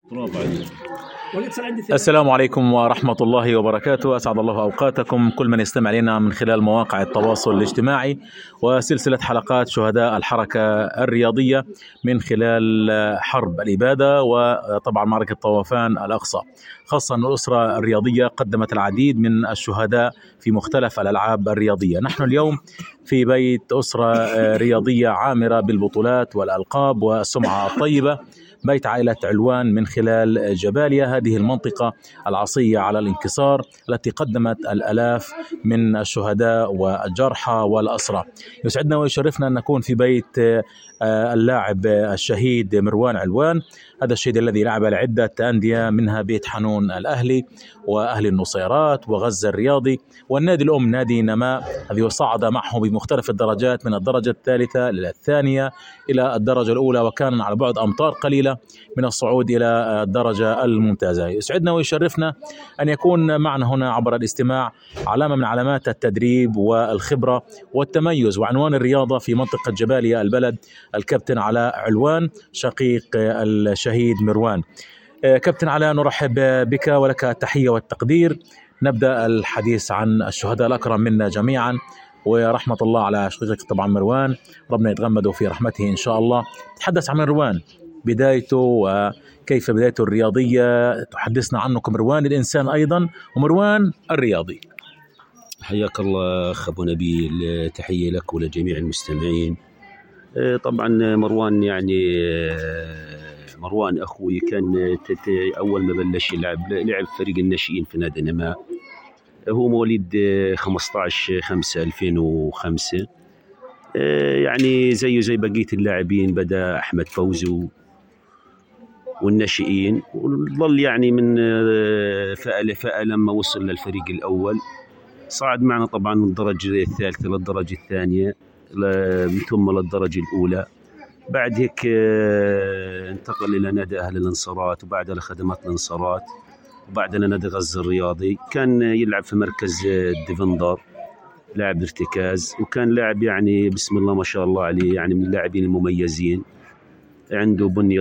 السلام عليكم ورحمة الله وبركاته. أسعد الله أوقاتكم كل من يستمع لنا من خلال مواقع التواصل الاجتماعي وسلسلة حلقات شهداء الحركة الرياضية من خلال حرب الإبادة وطبعا معركة طوفان الأقصى. خاصة أن الأسرة الرياضية قدمت العديد من الشهداء في مختلف الألعاب الرياضية. نحن اليوم في بيت أسرة رياضية عامرة بالبطولات والألقاب والسمعة الطيبة، بيت عائلة علوان من خلال جباليا، هذه المنطقة العصية على الانكسار التي قدمت الآلاف من الشهداء والجرحى والأسرى. يسعدنا ويشرفنا أن نكون في بيت اللاعب الشهيد مروان علوان، هذا الشهيد الذي لعب لعدة أندية منها بيت حنون الأهلي وأهلي النصيرات وغزة الرياضي والنادي الأم نادي نماء، الذي صعد معه بمختلف الدرجات من الدرجة الثالثة إلى الثانية إلى الدرجة الأولى، وكان على بعد أمتار قليلة من الصعود إلى الدرجة الممتازة. يسعدنا ويشرفنا أن يكون معنا هنا عبر الاستماع علامة من علامات التدريب والخبرة والتميز وعنوان الرياضة في منطقة جباليا البلد، الكابتن علاء علوان شقيق الشهيد مروان. كابتن علاء، نرحب بك ولك التحية والتقدير. نبدأ الحديث عن الشهداء الأكرم منا جميعا ورحمة الله على شقيقك طبعا مروان، ربنا يتغمده في رحمته إن شاء الله. تحدث عن مروان، بدايته وكيف بدايته الرياضية، تحدثنا عنه كمروان الإنسان أيضا ومروان الرياضي. حياك الله أخ أبو نبيل، تحية لك ولجميع المستمعين. طبعا مروان مروان أخوي، كان أول ما بلش لعب فريق الناشئين في نادي نماء. هو مواليد 15/5/2005. يعني زي بقية اللاعبين، بدأ أحمد فوزي والناشئين، وظل يعني من فئة لفئة لما وصل للفريق الأول. صعد معنا طبعا من الدرجة الثالثة للدرجة الثانية ثم للدرجة الأولى. بعد هيك انتقل إلى نادي أهل الانصارات وبعدها لخدمات الانصارات وبعدها نادي غزة الرياضي. كان يلعب في مركز الديفندر، لاعب ارتكاز، وكان لاعب يعني بسم الله ما شاء الله عليه، يعني من اللاعبين المميزين، عنده بنية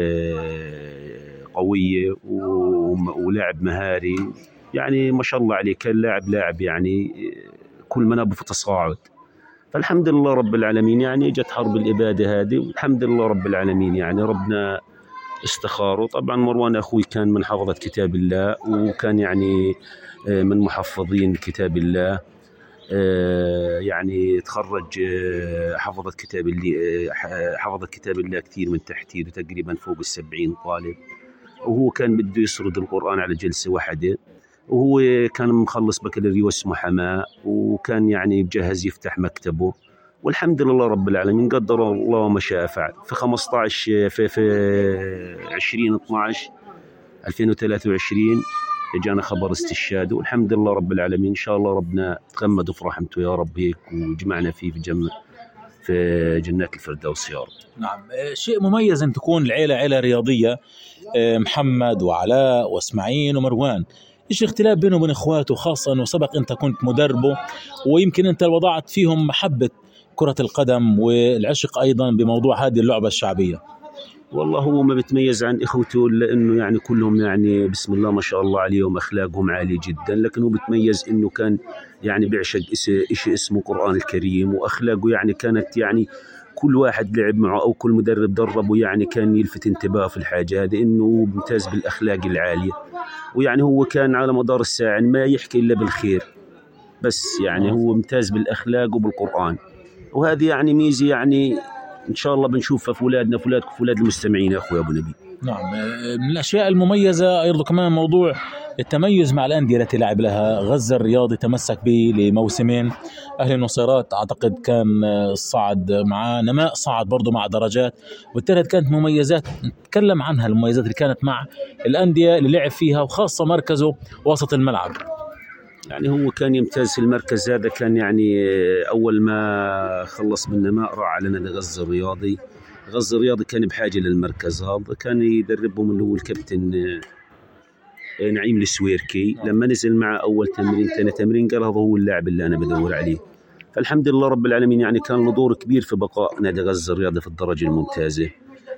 قوية ولاعب مهاري، يعني ما شاء الله عليه. كان لاعب يعني كل منابه في تصاعد. فالحمد لله رب العالمين، يعني جت حرب الإبادة هذه والحمد لله رب العالمين، يعني ربنا استخاره. طبعا مروان أخوي كان من حفظة كتاب الله، وكان يعني من محفظين كتاب الله. يعني تخرج حفظت كتاب الله كثير من تحتيه، تقريبا فوق 70 طالب. وهو كان بده يسرد القرآن على جلسة واحدة، وهو كان مخلص بكالوريوس محاماة، وكان يعني بجهز يفتح مكتبه. والحمد لله رب العالمين قدر الله وما شاء فعل. في 2023 جانا خبر استشهاده، والحمد لله رب العالمين. إن شاء الله ربنا تغمده في رحمته يا رب هيك، وجمعنا فيه في جنات الفردوس يا رب. نعم، شيء مميز أن تكون العيلة عيلة رياضية، محمد وعلاء واسماعيل ومروان. إيش الاختلاف بينه وبين إخواته، خاصة أنه سبق أنت كنت مدربه ويمكن أنت وضعت فيهم محبة كرة القدم والعشق أيضا بموضوع هذه اللعبة الشعبية؟ والله هو ما بتميز عن إخوته لأنه يعني كلهم يعني بسم الله ما شاء الله عليهم، أخلاقهم عالية جدا. لكن هو بتميز إنه كان يعني بيعشق إشي اسمه قرآن الكريم، وأخلاقه يعني كانت يعني كل واحد لعب معه أو كل مدرب دربه يعني كان يلفت انتباهه في الحاجة هذه، إنه ممتاز بالأخلاق العالية. ويعني هو كان على مدار الساعة ما يحكي إلا بالخير بس، يعني هو ممتاز بالأخلاق وبالقرآن. وهذه يعني ميزة يعني إن شاء الله بنشوفها في أولادنا في أولاد المستمعين يا أخوي أبو نبي. نعم، من الأشياء المميزة أيضا كمان موضوع التميز مع الأندية التي لعب لها. غزة الرياضي تمسك به لموسمين، أهل النصيرات أعتقد كان صعد مع نماء، صعد برضو مع درجات، وبالتالي كانت مميزات نتكلم عنها، المميزات اللي كانت مع الأندية اللي لعب فيها، وخاصة مركزه وسط الملعب. يعني هو كان يمتاز في المركز هذا. كان يعني أول ما خلص من نماء راح على نادي غزة الرياضي. غزة الرياضي كان بحاجة للمركز هذا، كان يدربهم اللي هو الكابتن نعيم السويركي. لما نزل مع أول تمرين ثاني تمرين قال هذا هو اللاعب اللي أنا بدور عليه. فالحمد لله رب العالمين، يعني كان له دور كبير في بقاء نادي غزة الرياضي في الدرجة الممتازة.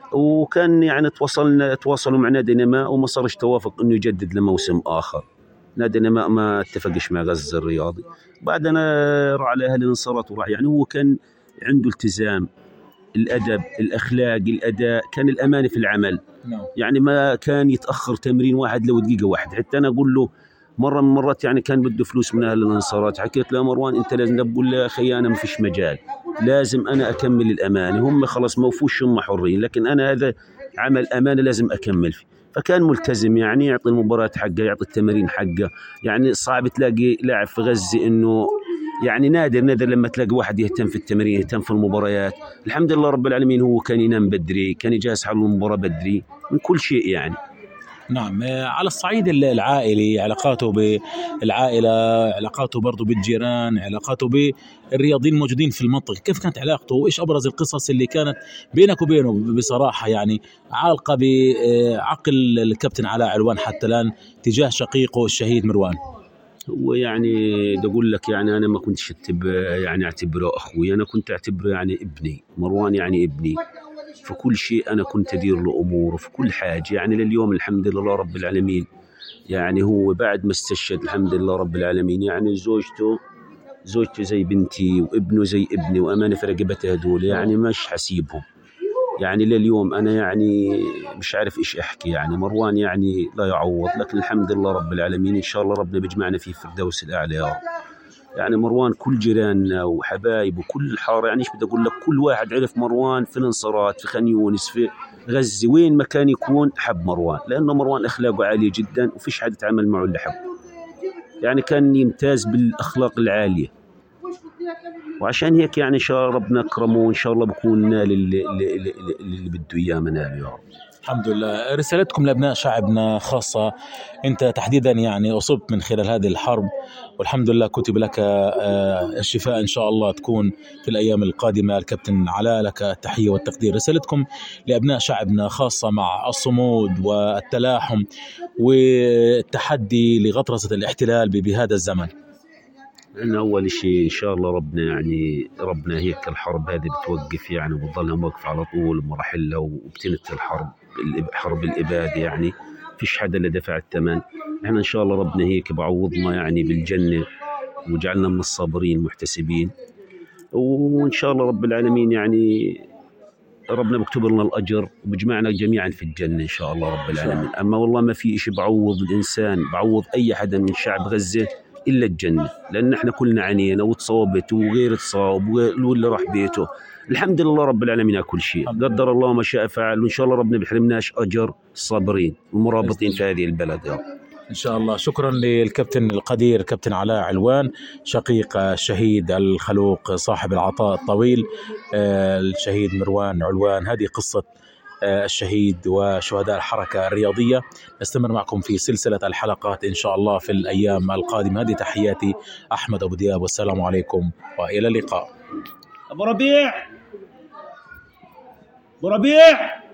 وكان يعني تواصلوا مع نادي نماء وما صارش توافق انه يجدد لموسم اخر. نادي نماء ما اتفقش مع غزة الرياضي. بعد انا راح على اهل الانصارات وراح، يعني هو كان عنده التزام، الادب، الاخلاق، الاداء، كان الامانه في العمل. يعني ما كان يتاخر تمرين واحد لو دقيقه واحده. حتى انا اقول له مره من المرات يعني كان بده فلوس من اهل الانصارات، حكيت له مروان انت لازم، بقول له يا اخي انا ما فيش مجال، لازم انا اكمل الامانه، هم خلاص ما وفوش، هم حرين، لكن انا هذا عمل امانه لازم اكمل فيه. فكان ملتزم، يعني يعطي المباراة حقه، يعطي التمارين حقه. يعني صعب تلاقي لاعب في غزة انه يعني نادر لما تلاقي واحد يهتم في التمارين، يهتم في المباريات. الحمد لله رب العالمين، هو كان ينام بدري، كان يجهز حاله المباراة بدري من كل شيء يعني. نعم. على الصعيد العائلي، علاقاته بالعائلة، علاقاته برضو بالجيران، علاقاته بالرياضيين الموجودين في المنطقة، كيف كانت علاقته وإيش أبرز القصص اللي كانت بينك وبينه بصراحة يعني عالقة بعقل الكابتن علاء علوان حتى الآن تجاه شقيقه الشهيد مروان؟ هو يعني بدي أقول لك، يعني أنا ما كنتش يعني أعتبره أخوي، أنا كنت أعتبره يعني ابني. مروان يعني ابني، في كل شيء أنا كنت أدير له أموره في كل حاجة. يعني لليوم الحمد لله رب العالمين، يعني هو بعد ما استشهد الحمد لله رب العالمين، يعني زوجته زي بنتي وابنه زي ابني، وأمانة في رقبته هدول، يعني مش حسيبهم. يعني لليوم أنا يعني مش عارف إيش أحكي. يعني مروان يعني لا يعوض، لكن الحمد لله رب العالمين إن شاء الله ربنا بيجمعنا فيه في الفردوس الأعلى يا رب. يعني مروان كل جيراننا وحبايب وكل الحارة، يعني إيش بدي أقول لك، كل واحد عرف مروان في الانصارات، في خان يونس، في غزة، وين ما كان يكون حب مروان، لأنه مروان أخلاقه عالية جدا وفيش حد يتعامل معه إلا حب. يعني كان يمتاز بالأخلاق العالية، وعشان هيك يعني إن شاء الله ربنا أكرمه، وإن شاء الله بكون نال اللي بده إياه منال يا رب. الحمد لله. رسالتكم لأبناء شعبنا خاصة، أنت تحديدا يعني أصبت من خلال هذه الحرب، والحمد لله كتب لك الشفاء إن شاء الله تكون في الأيام القادمة. الكابتن علاء لك التحية والتقدير. رسالتكم لأبناء شعبنا خاصة مع الصمود والتلاحم والتحدي لغطرسة الاحتلال بهذا الزمن. أنا أول شيء إن شاء الله ربنا هيك الحرب هذه بتوقف، يعني وبتضلها موقف على طول مراحلها، وبتنتهي حرب الإبادة. يعني فيش حدا اللي دفع الثمن. إحنا إن شاء الله ربنا هيك بعوضنا يعني بالجنة، وجعلنا من الصابرين المحتسبين، وإن شاء الله رب العالمين يعني ربنا بكتب لنا الأجر وبجمعنا جميعا في الجنة إن شاء الله رب العالمين. أما والله ما في إشي بعوض الإنسان، بعوض أي حدا من شعب غزة إلا الجنة، لأن إحنا كلنا عانينا وتصابت وغير تصاب واللي راح بيته. الحمد لله رب العالمين على كل شيء، قدر الله ما شاء فعل، وإن شاء الله ربنا بيحرمناش أجر الصابرين المرابطين في هذه البلد يا رب. إن شاء الله. شكرا للكابتن القدير كابتن علاء علوان، شقيق الشهيد الخلوق صاحب العطاء الطويل الشهيد مروان علوان. هذه قصة الشهيد وشهداء الحركة الرياضية. نستمر معكم في سلسلة الحلقات إن شاء الله في الأيام القادمة. هذه تحياتي أحمد أبو دياب، والسلام عليكم وإلى اللقاء. أبو ربيع